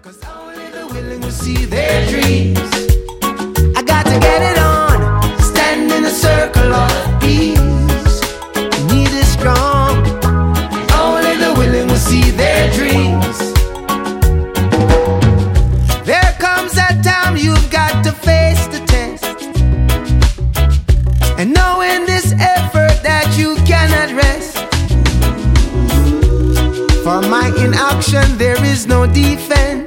'Cause only the willing will see their dreams. I got to get it on, stand in a circle of peace. Need is strong, only the willing will see their dreams. There comes that time you've got to face the test, and knowing this effort that you cannot rest. For my inaction there is no defense.